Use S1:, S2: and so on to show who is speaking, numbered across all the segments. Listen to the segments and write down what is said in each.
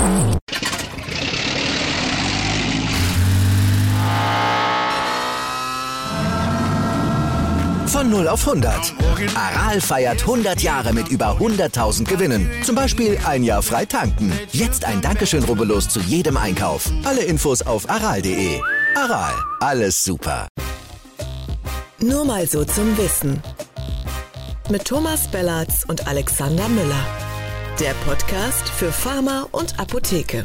S1: Von 0 auf 100. Aral feiert 100 Jahre mit über 100.000 Gewinnen. Zum Beispiel ein Jahr frei tanken. Jetzt ein Dankeschön, rubbellos zu jedem Einkauf. Alle Infos auf aral.de. Aral, alles super.
S2: Nur mal so zum Wissen. Mit Thomas Bellatz und Alexander Müller. Der Podcast für Pharma und Apotheke.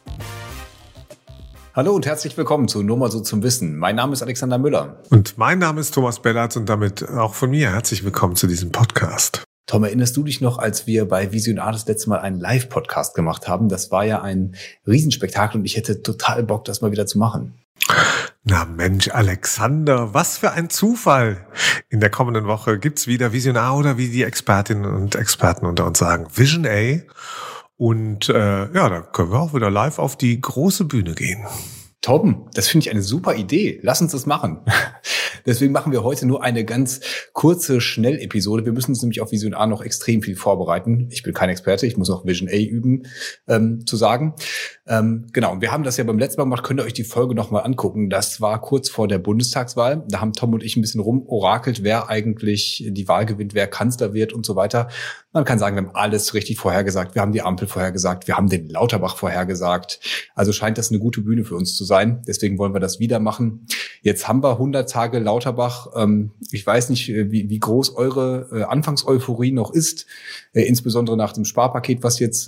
S3: Hallo und herzlich willkommen zu Nur mal so zum Wissen. Mein Name ist Alexander Müller.
S4: Und mein Name ist Thomas Bellatz und damit auch von mir herzlich willkommen zu diesem Podcast.
S3: Tom, erinnerst du dich noch, als wir bei Visionar das letzte Mal einen Live-Podcast gemacht haben? Das war ja ein Riesenspektakel und ich hätte total Bock, das mal wieder zu machen.
S4: Na Mensch, Alexander, was für ein Zufall. In der kommenden Woche gibt's wieder Visionar oder wie die Expertinnen und Experten unter uns sagen, Vision A. Und da können wir auch wieder live auf die große Bühne gehen.
S3: Tom, das finde ich eine super Idee. Lass uns das machen. Deswegen machen wir heute nur eine ganz kurze Schnellepisode. Wir müssen uns nämlich auf Vision A noch extrem viel vorbereiten. Ich bin kein Experte, ich muss noch Vision A üben, zu sagen. Genau, und wir haben das ja beim letzten Mal gemacht, könnt ihr euch die Folge nochmal angucken. Das war kurz vor der Bundestagswahl. Da haben Tom und ich ein bisschen rumorakelt, wer eigentlich die Wahl gewinnt, wer Kanzler wird und so weiter. Man kann sagen, wir haben alles richtig vorhergesagt. Wir haben die Ampel vorhergesagt, wir haben den Lauterbach vorhergesagt. Also scheint das eine gute Bühne für uns zu sein. Deswegen wollen wir das wieder machen. Jetzt haben wir 100 Tage Lauterbach. Ich weiß nicht, wie groß eure Anfangseuphorie noch ist, insbesondere nach dem Sparpaket, was jetzt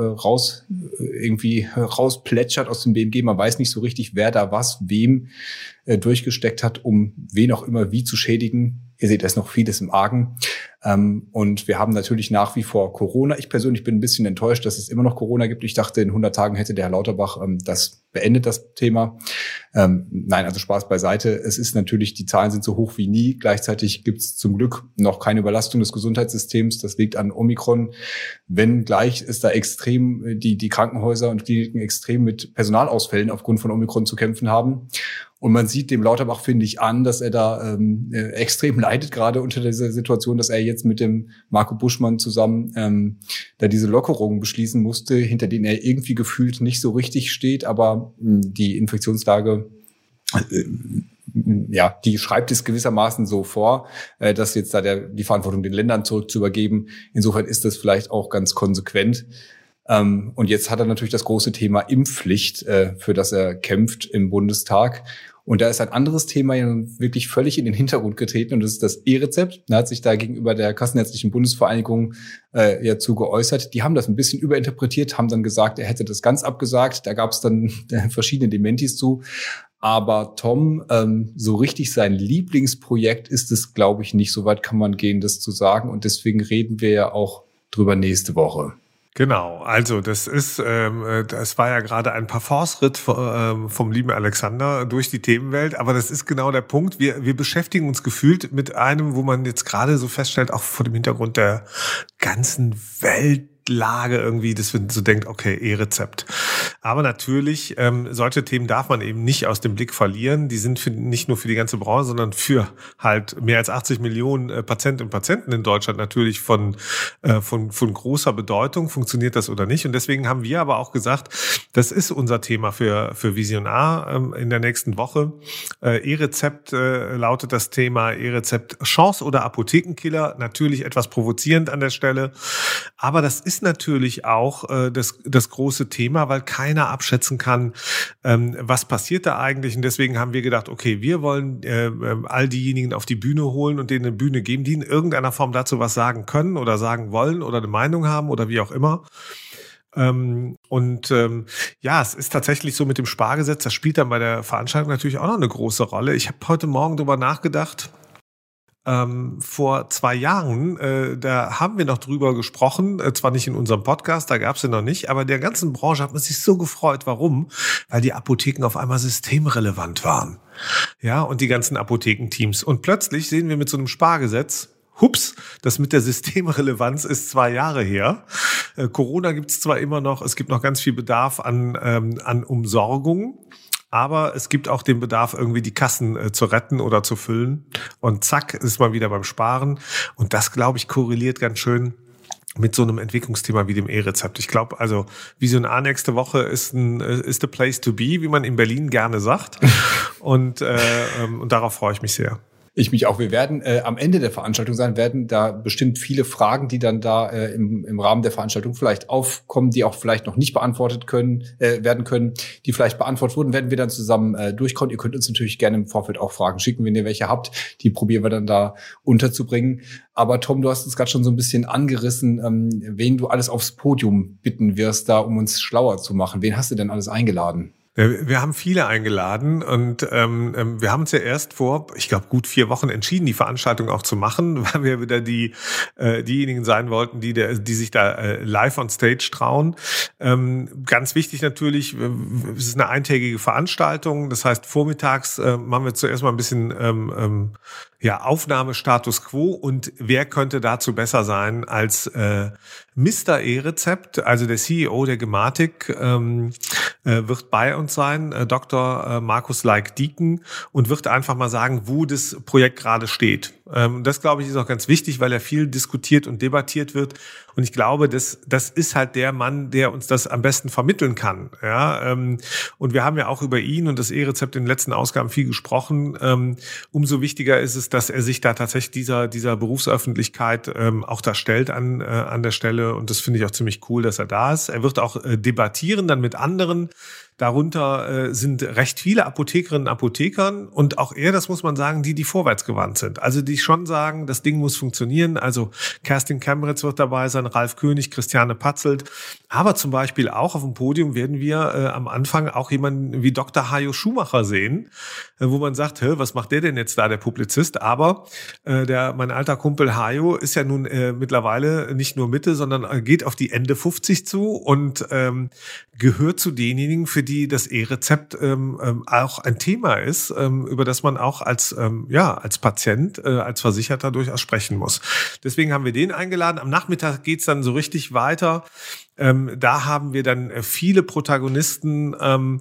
S3: rausplätschert aus dem BMG. Man weiß nicht so richtig, wer da was wem durchgesteckt hat, um wen auch immer wie zu schädigen. Ihr seht, da ist noch vieles im Argen. Und wir haben natürlich nach wie vor Corona. Ich persönlich bin ein bisschen enttäuscht, dass es immer noch Corona gibt. Ich dachte, in 100 Tagen hätte der Herr Lauterbach das beendet, das Thema. Nein, also Spaß beiseite. Es ist natürlich, die Zahlen sind so hoch wie nie. Gleichzeitig gibt es zum Glück noch keine Überlastung des Gesundheitssystems. Das liegt an Omikron. Wenngleich ist da extrem die Krankenhäuser und Kliniken extrem mit Personalausfällen aufgrund von Omikron zu kämpfen haben. Und man sieht dem Lauterbach, finde ich, an, dass er da extrem leidet, gerade unter dieser Situation, dass er jetzt mit dem Marco Buschmann zusammen da diese Lockerungen beschließen musste, hinter denen er irgendwie gefühlt nicht so richtig steht. Aber die Infektionslage, die schreibt es gewissermaßen so vor, dass jetzt da die Verantwortung den Ländern zurückzuübergeben. Insofern ist das vielleicht auch ganz konsequent. Und jetzt hat er natürlich das große Thema Impfpflicht, für das er kämpft im Bundestag. Und da ist ein anderes Thema ja wirklich völlig in den Hintergrund getreten und das ist das E-Rezept. Da hat sich da gegenüber der Kassenärztlichen Bundesvereinigung zu geäußert. Die haben das ein bisschen überinterpretiert, haben dann gesagt, er hätte das ganz abgesagt. Da gab es dann verschiedene Dementis zu. Aber Tom, so richtig sein Lieblingsprojekt ist es, glaube ich, nicht. So weit kann man gehen, das zu sagen. Und deswegen reden wir ja auch drüber nächste Woche.
S4: Genau, also das war ja gerade ein Parforce-Ritt vom lieben Alexander durch die Themenwelt, aber das ist genau der Punkt. Wir beschäftigen uns gefühlt mit einem, wo man jetzt gerade so feststellt, auch vor dem Hintergrund der ganzen Weltlage irgendwie, dass man so denkt, okay, E-Rezept. Aber natürlich, solche Themen darf man eben nicht aus dem Blick verlieren. Die sind nicht nur für die ganze Branche, sondern für halt mehr als 80 Millionen Patientinnen und Patienten in Deutschland natürlich von großer Bedeutung. Funktioniert das oder nicht? Und deswegen haben wir aber auch gesagt, das ist unser Thema für Visionar in der nächsten Woche. E-Rezept lautet das Thema. E-Rezept Chance oder Apothekenkiller. Natürlich etwas provozierend an der Stelle. Aber das ist natürlich auch das große Thema, weil keiner abschätzen kann, was passiert da eigentlich. Und deswegen haben wir gedacht, okay, wir wollen all diejenigen auf die Bühne holen und denen eine Bühne geben, die in irgendeiner Form dazu was sagen können oder sagen wollen oder eine Meinung haben oder wie auch immer. Es ist tatsächlich so mit dem Spargesetz, das spielt dann bei der Veranstaltung natürlich auch noch eine große Rolle. Ich habe heute Morgen darüber nachgedacht, vor 2 Jahren, da haben wir noch drüber gesprochen, zwar nicht in unserem Podcast, da gab es den noch nicht, aber der ganzen Branche hat man sich so gefreut. Warum? Weil die Apotheken auf einmal systemrelevant waren. Ja, und die ganzen Apothekenteams. Und plötzlich sehen wir mit so einem Spargesetz, hups, das mit der Systemrelevanz ist 2 Jahre her. Corona gibt es zwar immer noch, es gibt noch ganz viel Bedarf an Umsorgung. Aber es gibt auch den Bedarf, irgendwie die Kassen zu retten oder zu füllen. Und zack, ist man wieder beim Sparen. Und das, glaube ich, korreliert ganz schön mit so einem Entwicklungsthema wie dem E-Rezept. Ich glaube, also Vision A nächste Woche ist the place to be, wie man in Berlin gerne sagt. Und darauf freue ich mich sehr.
S3: Ich mich auch. Wir werden am Ende der Veranstaltung sein, werden da bestimmt viele Fragen, die dann da im Rahmen der Veranstaltung vielleicht aufkommen, die auch vielleicht noch nicht beantwortet werden können, die vielleicht beantwortet wurden, werden wir dann zusammen durchkommen. Ihr könnt uns natürlich gerne im Vorfeld auch Fragen schicken, wenn ihr welche habt. Die probieren wir dann da unterzubringen. Aber Tom, du hast es gerade schon so ein bisschen angerissen, wen du alles aufs Podium bitten wirst, da um uns schlauer zu machen. Wen hast du denn alles eingeladen?
S4: Wir haben viele eingeladen und wir haben uns ja erst vor, ich glaube, gut 4 Wochen entschieden, die Veranstaltung auch zu machen, weil wir wieder diejenigen sein wollten, die sich da live on stage trauen. Ganz wichtig natürlich, es ist eine eintägige Veranstaltung, das heißt vormittags machen wir zuerst mal ein bisschen Aufnahme Status Quo und wer könnte dazu besser sein als Mr. E-Rezept, also der CEO der Gematik, wird bei uns sein, Dr. Markus Laik-Dieken, und wird einfach mal sagen, wo das Projekt gerade steht. Das, glaube ich, ist auch ganz wichtig, weil er viel diskutiert und debattiert wird. Und ich glaube, das ist halt der Mann, der uns das am besten vermitteln kann. Ja, und wir haben ja auch über ihn und das E-Rezept in den letzten Ausgaben viel gesprochen. Umso wichtiger ist es, dass er sich da tatsächlich dieser Berufsöffentlichkeit auch da stellt an der Stelle. Und das finde ich auch ziemlich cool, dass er da ist. Er wird auch debattieren dann mit anderen. Darunter sind recht viele Apothekerinnen und Apothekern und auch eher, das muss man sagen, die vorwärtsgewandt sind. Also die schon sagen, das Ding muss funktionieren. Also Kerstin Kemmeritz wird dabei sein, Ralf König, Christiane Patzelt. Aber zum Beispiel auch auf dem Podium werden wir am Anfang auch jemanden wie Dr. Hajo Schumacher sehen, wo man sagt, was macht der denn jetzt da, der Publizist? Aber mein alter Kumpel Hajo ist ja nun mittlerweile nicht nur Mitte, sondern geht auf die Ende 50 zu und gehört zu denjenigen, für die das E-Rezept auch ein Thema ist, über das man auch als Patient, als Versicherter durchaus sprechen muss. Deswegen haben wir den eingeladen. Am Nachmittag geht's dann so richtig weiter. Da haben wir dann viele Protagonisten,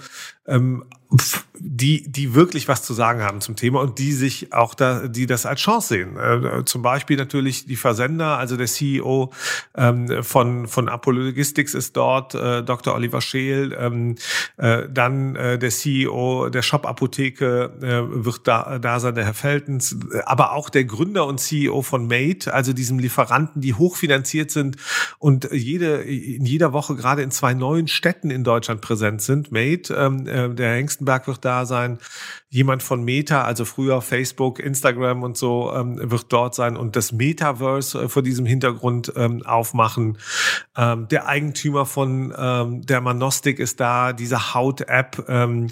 S4: die wirklich was zu sagen haben zum Thema und die das als Chance sehen. Zum Beispiel natürlich die Versender, also der CEO von Apollo Logistics ist dort, Dr. Oliver Scheel, dann der CEO der Shop-Apotheke wird da sein, der Herr Feltens, aber auch der Gründer und CEO von Made, also diesem Lieferanten, die hochfinanziert sind und in jeder Woche gerade in 2 neuen Städten in Deutschland präsent sind. Made, der Hengstenberg wird da sein. Jemand von Meta, also früher Facebook, Instagram und so, wird dort sein und das Metaverse vor diesem Hintergrund aufmachen. Der Eigentümer von der Manostik ist da, diese Haut-App,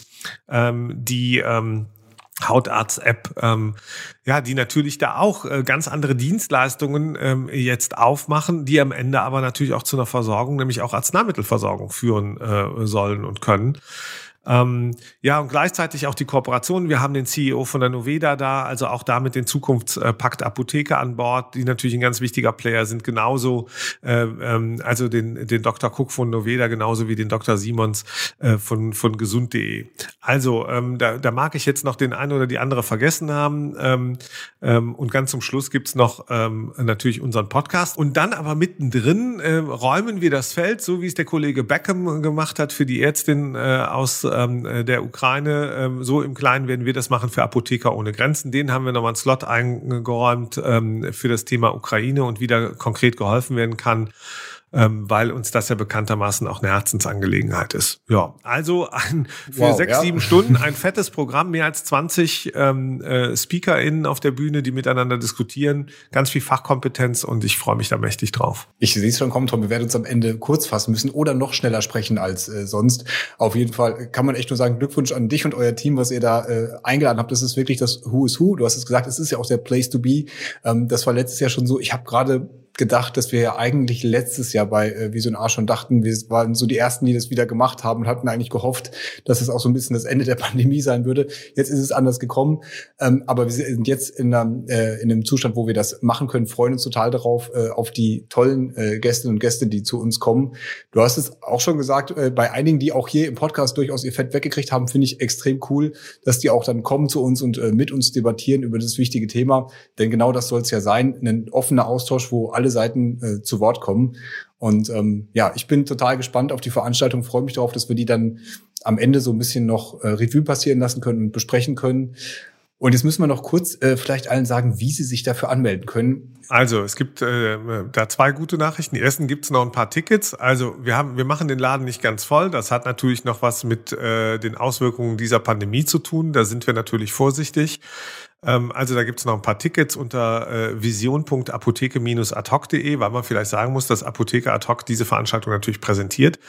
S4: die Hautarzt-App, die natürlich da auch ganz andere Dienstleistungen jetzt aufmachen, die am Ende aber natürlich auch zu einer Versorgung, nämlich auch Arzneimittelversorgung führen sollen und können. Und gleichzeitig auch die Kooperation. Wir haben den CEO von der Noveda da, also auch da mit den Zukunftspakt Apotheke an Bord, die natürlich ein ganz wichtiger Player sind, genauso, also den Dr. Cook von Noveda, genauso wie den Dr. Simons von gesund.de. Also da mag ich jetzt noch den einen oder die andere vergessen haben. Und ganz zum Schluss gibt's noch natürlich unseren Podcast. Und dann aber mittendrin räumen wir das Feld, so wie es der Kollege Beckham gemacht hat für die Ärztin aus der Ukraine. So im Kleinen werden wir das machen für Apotheker ohne Grenzen. Denen haben wir nochmal einen Slot eingeräumt für das Thema Ukraine und wie da konkret geholfen werden kann, weil uns das ja bekanntermaßen auch eine Herzensangelegenheit ist. Ja, also für 6-7 Stunden ein fettes Programm, mehr als 20 SpeakerInnen auf der Bühne, die miteinander diskutieren, ganz viel Fachkompetenz und ich freue mich da mächtig drauf.
S3: Ich sehe es schon kommen, Tom, wir werden uns am Ende kurz fassen müssen oder noch schneller sprechen als sonst. Auf jeden Fall kann man echt nur sagen, Glückwunsch an dich und euer Team, was ihr da eingeladen habt. Das ist wirklich das Who is Who. Du hast es gesagt, es ist ja auch der Place to be. Das war letztes Jahr schon so. Ich habe gerade gedacht, dass wir ja eigentlich letztes Jahr bei Vision A schon dachten, wir waren so die Ersten, die das wieder gemacht haben und hatten eigentlich gehofft, dass es auch so ein bisschen das Ende der Pandemie sein würde. Jetzt ist es anders gekommen, aber wir sind jetzt in einem Zustand, wo wir das machen können, freuen uns total darauf, auf die tollen Gästinnen und Gäste, die zu uns kommen. Du hast es auch schon gesagt, bei einigen, die auch hier im Podcast durchaus ihr Fett weggekriegt haben, finde ich extrem cool, dass die auch dann kommen zu uns und mit uns debattieren über das wichtige Thema, denn genau das soll es ja sein, ein offener Austausch, wo alle alle Seiten zu Wort kommen. Und ich bin total gespannt auf die Veranstaltung, freue mich darauf, dass wir die dann am Ende so ein bisschen noch Revue passieren lassen können und besprechen können. Und jetzt müssen wir noch kurz vielleicht allen sagen, wie sie sich dafür anmelden können.
S4: Also es gibt da 2 gute Nachrichten. Erstens gibt es noch ein paar Tickets. Also wir machen den Laden nicht ganz voll. Das hat natürlich noch was mit den Auswirkungen dieser Pandemie zu tun. Da sind wir natürlich vorsichtig. Also da gibt es noch ein paar Tickets unter vision.apotheke-adhoc.de, weil man vielleicht sagen muss, dass Apotheke ad hoc diese Veranstaltung natürlich präsentiert.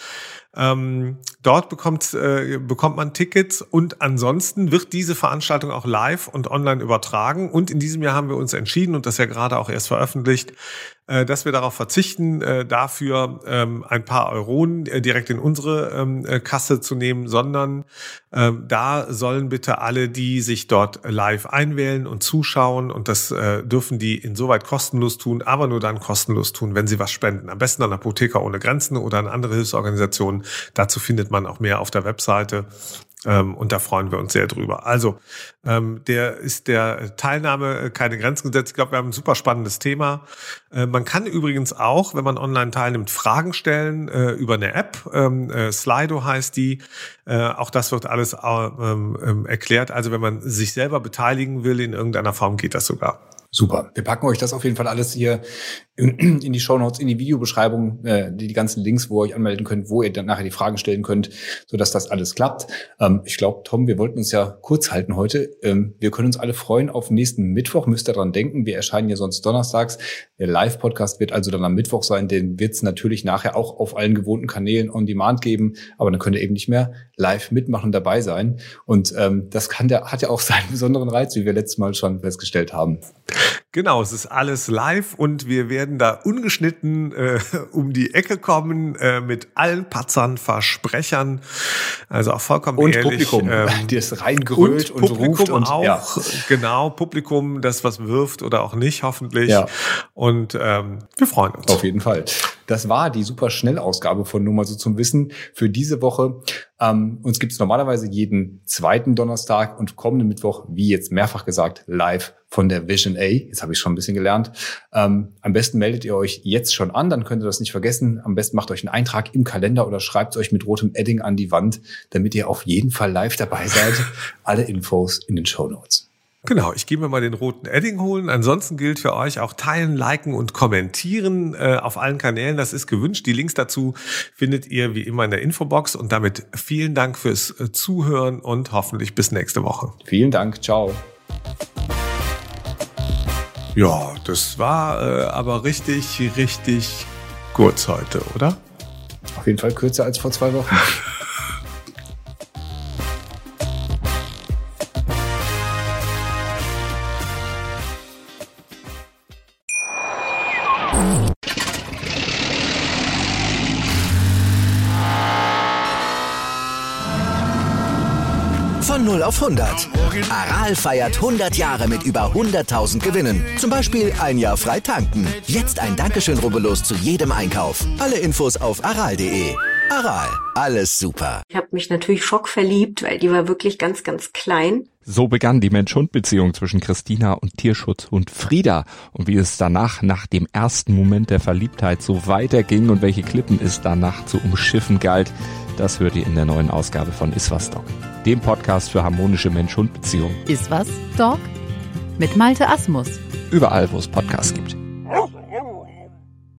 S4: Dort bekommt man Tickets und ansonsten wird diese Veranstaltung auch live und online übertragen. Und in diesem Jahr haben wir uns entschieden, und das ist ja gerade auch erst veröffentlicht, dass wir darauf verzichten, dafür ein paar Euronen direkt in unsere Kasse zu nehmen, sondern da sollen bitte alle, die sich dort live einwählen und zuschauen, und das dürfen die insoweit kostenlos tun, aber nur dann kostenlos tun, wenn sie was spenden. Am besten an Apotheker ohne Grenzen oder an andere Hilfsorganisationen. Dazu findet man auch mehr auf der Webseite. Und da freuen wir uns sehr drüber. Also, der Teilnahme keine Grenzen gesetzt. Ich glaube, wir haben ein super spannendes Thema. Man kann übrigens auch, wenn man online teilnimmt, Fragen stellen über eine App. Slido heißt die. Auch das wird alles erklärt. Also, wenn man sich selber beteiligen will in irgendeiner Form, geht das sogar.
S3: Super. Wir packen euch das auf jeden Fall alles hier in die Shownotes, in die Videobeschreibung, die ganzen Links, wo ihr euch anmelden könnt, wo ihr dann nachher die Fragen stellen könnt, sodass das alles klappt. Ich glaube, Tom, wir wollten uns ja kurz halten heute. Wir können uns alle freuen auf nächsten Mittwoch. Müsst ihr dran denken, wir erscheinen ja sonst donnerstags. Der Live-Podcast wird also dann am Mittwoch sein. Den wird es natürlich nachher auch auf allen gewohnten Kanälen on demand geben. Aber dann könnt ihr eben nicht mehr live mitmachen und dabei sein. Und das hat ja auch seinen besonderen Reiz, wie wir letztes Mal schon festgestellt haben.
S4: Genau, es ist alles live und wir werden da ungeschnitten um die Ecke kommen mit allen Patzern, Versprechern, also auch vollkommen
S3: und
S4: ehrlich.
S3: Publikum, die es reingrölt und ruft. Und
S4: auch,
S3: ja.
S4: Genau, Publikum, das was wirft oder auch nicht, hoffentlich.
S3: Ja.
S4: Und wir freuen uns.
S3: Auf jeden Fall. Das war die super Schnell-Ausgabe von Nur mal so zum Wissen für diese Woche. Uns gibt es normalerweise jeden zweiten Donnerstag und kommenden Mittwoch, wie jetzt mehrfach gesagt, live von der Vision A. Jetzt habe ich schon ein bisschen gelernt. Am besten meldet ihr euch jetzt schon an, dann könnt ihr das nicht vergessen. Am besten macht euch einen Eintrag im Kalender oder schreibt es euch mit rotem Edding an die Wand, damit ihr auf jeden Fall live dabei seid. Alle Infos in den Shownotes.
S4: Genau, ich gehe mir mal den roten Edding holen. Ansonsten gilt für euch auch teilen, liken und kommentieren auf allen Kanälen. Das ist gewünscht. Die Links dazu findet ihr wie immer in der Infobox. Und damit vielen Dank fürs Zuhören und hoffentlich bis nächste Woche.
S3: Vielen Dank. Ciao.
S4: Ja, das war aber richtig kurz heute, oder?
S3: Auf jeden Fall kürzer als vor 2 Wochen.
S1: Von 0 auf 100. Aral feiert 100 Jahre mit über 100.000 Gewinnen. Zum Beispiel ein Jahr frei tanken. Jetzt ein Dankeschön, rubbellos zu jedem Einkauf. Alle Infos auf aral.de. Aral, alles super.
S5: Ich habe mich natürlich schockverliebt, weil die war wirklich ganz, ganz klein.
S6: So begann die Mensch-Hund-Beziehung zwischen Christina und Tierschutzhund Frieda. Und wie es danach, nach dem ersten Moment der Verliebtheit, so weiterging und welche Klippen es danach zu umschiffen galt, das hört ihr in der neuen Ausgabe von Iswas Dog, dem Podcast für harmonische Mensch-Hund-Beziehungen.
S7: Iswas Dog? Mit Malte Asmus.
S6: Überall, wo es Podcasts gibt.